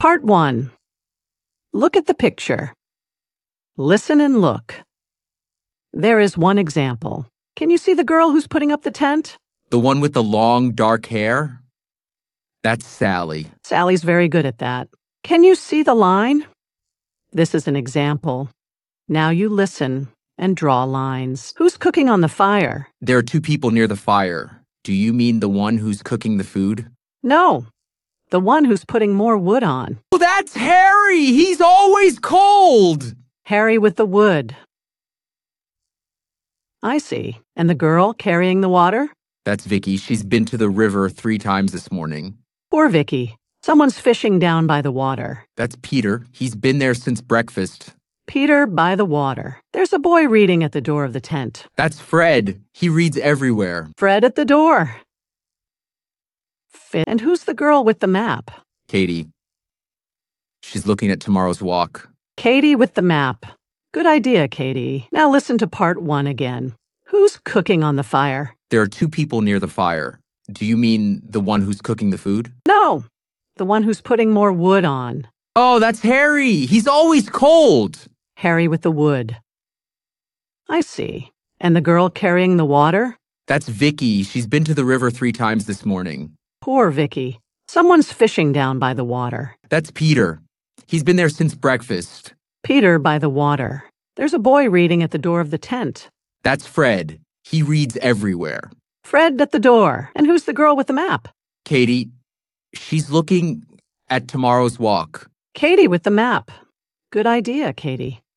Part 1. Look at the picture. Listen and look. There is one example. Can you see the girl who's putting up the tent? The one with the long, dark hair? That's Sally. Sally's very good at that. Can you see the line? This is an example. Now you listen and draw lines. Who's cooking on the fire? There are two people near the fire. Do you mean the one who's cooking the food? No, the one who's putting more wood on. Oh, that's Harry! He's always cold! Harry with the wood. I see. And the girl carrying the water? That's Vicky. She's been to the river 3 times this morning. Poor Vicky. Someone's fishing down by the water. That's Peter. He's been there since breakfast. Peter by the water. There's a boy reading at the door of the tent. That's Fred. He reads everywhere. Fred at the door. And who's the girl with the map? Katie. She's looking at tomorrow's walk. Katie with the map. Good idea, Katie. Now listen to part 1 again. Who's cooking on the fire? There are 2 people near the fire. Do you mean the one who's cooking the food? No, the one who's putting more wood on. Oh, that's Harry. He's always cold. Harry with the wood. I see. And the girl carrying the water? That's Vicky. She's been to the river 3 times this morning. Poor Vicky. Someone's fishing down by the water. That's Peter. He's been there since breakfast. Peter by the water. There's a boy reading at the door of the tent. That's Fred. He reads everywhere. Fred at the door. And who's the girl with the map? Katie. She's looking at tomorrow's walk. Katie with the map. Good idea, Katie.